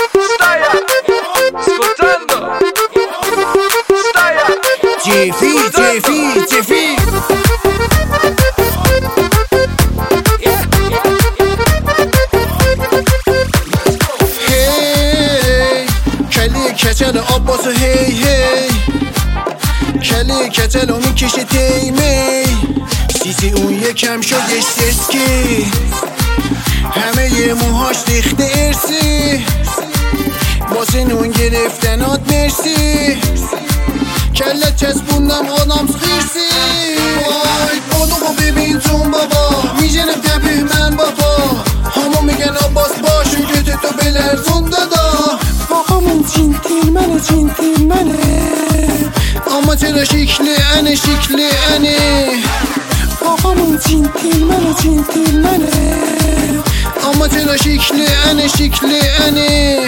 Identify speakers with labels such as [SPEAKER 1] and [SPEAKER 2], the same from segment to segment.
[SPEAKER 1] Jiffy Hey کلی کچل آباسو هی کلی کچل و میکشه تیمی سیسی اون یکم شدش سسکی همه یه موهاش ریخته ارسی واسه نون گرفتنات مرسی کله چسبوندم آدم خیرسی وای بادو ببین جون بابا میجنم تبه من بابا همون میگن آباس باشون که تو بلرزون دادا آقامون چینتیل منه اما چرا شکل انه آقامون چینتیل منه اما چرا شکل انه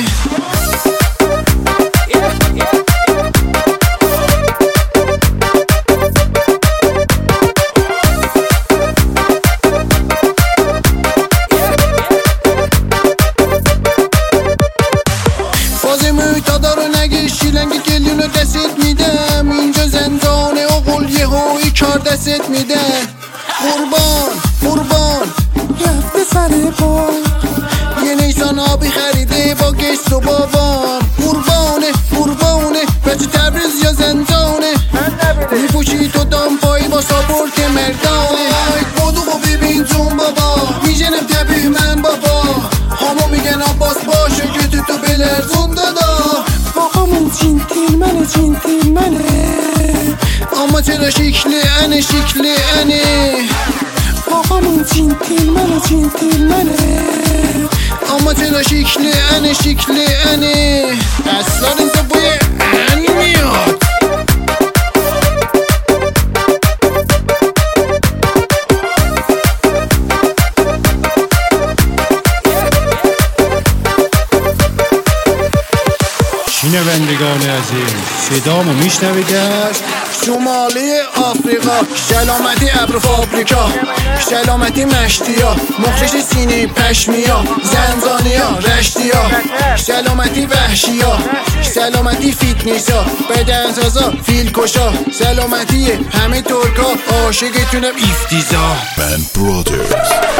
[SPEAKER 1] شیلنگ گلیونو دستت میدم اینجا زندانه اقل یه هایی کار دستت میدم قربان رفته سر پا یه نیسان آبی خریده با گشت و بابام قربانه بچه تبریز یا زندانه میپوشی تو دامپایی با ساپورت مردانه بادو ببین جون بابا میجنم تبیه من بابا همو میگن آباس باشه که تو بلرزون دادا آقامون چینتیل منه اما چرا شکل انه آقامون چینتیل منه اما چرا شکل انه اصلا این تو بوی ان میاد
[SPEAKER 2] شنوندگان عزیز صدامو میشنوید از
[SPEAKER 1] شمالی آفریقا سلامتی ابر فابریکا سلامتی مشتیا مخرج سینه پشمیا زنزانیا رشتیا سلامتی وحشیا سلامتی فیتنیسا بدنسازا فیل کشا سلامتی همه ترکا عاشقتونم ایفتیزا
[SPEAKER 3] Band Brothers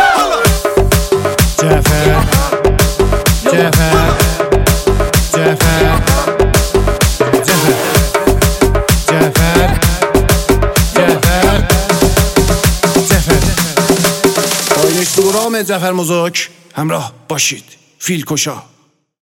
[SPEAKER 2] جعفر
[SPEAKER 1] با یک دورام جعفر مزاک همراه باشید فیل کشا